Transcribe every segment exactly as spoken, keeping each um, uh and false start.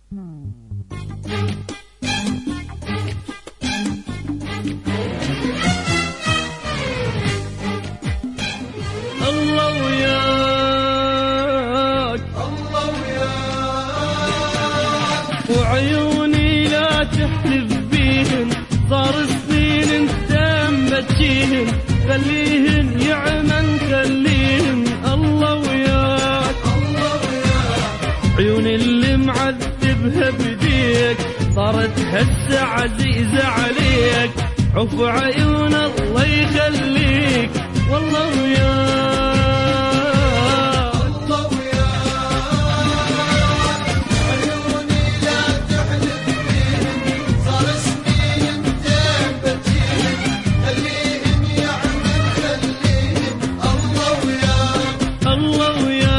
الله وياك الله وياك وعيوني لا تحلف بيهن، صار سنين انت مبكيهن، خليهن يعمن خليهن. الله وياك الله وياك عيوني اللي معذبها بديك، صارت هسه عزيزة عليك، عفو عيون الله يخليك. والله وياك الله وياك عيوني لا تحلف بيهن، صار سنين انت مبكيهن، خليهن يعمل خليهن. الله وياك الله وياك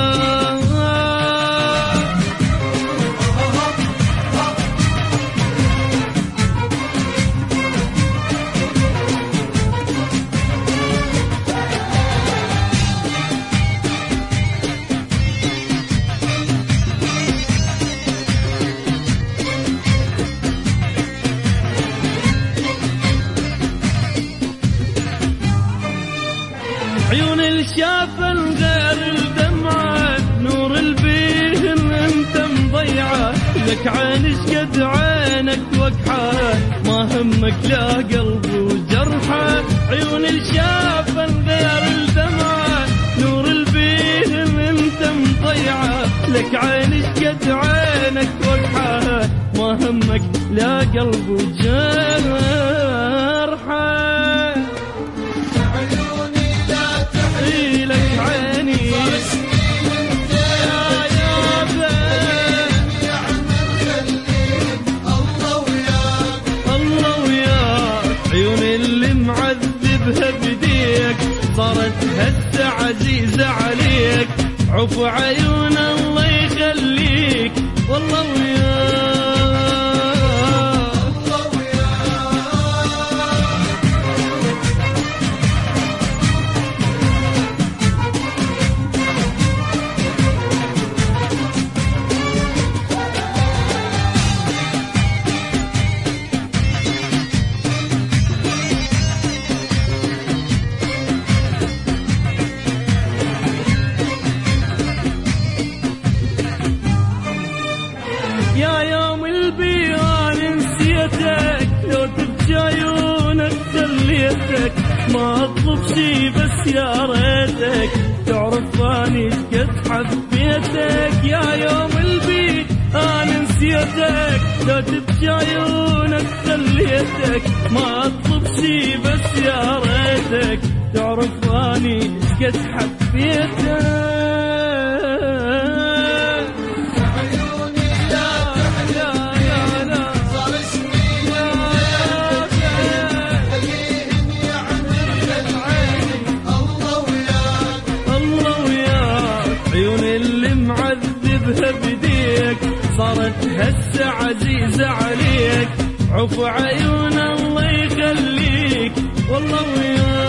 عيون الشاف الغير الدمعة، نور البيهن انت مضيعة، لك عين شقد عينك وقحة، ما همك لا قلب وجرحة. عيون الشاف الغير الدمعة، نور البيهن انت مضيعة، لك عين شقد عينك وقحة، ما همك لا قلب وجرحة. بديك صارت هسه عزيزة عليك، عفو عيون الله يخليك. والله وياك الله يا يوم البيان نسيتك، لو تبكي عيونك خليتك، ما اطلب شي بس يا ريتك تعرف اني قد حبيتك. يا يوم البيان نسيتك، لو تبكي عيونك خليتك، ما اطلب شي بس يا ريتك تعرف اني قد حبيتك. بديك صارت هسه عزيزة عليك، عفو عيون الله يخليك. والله وياك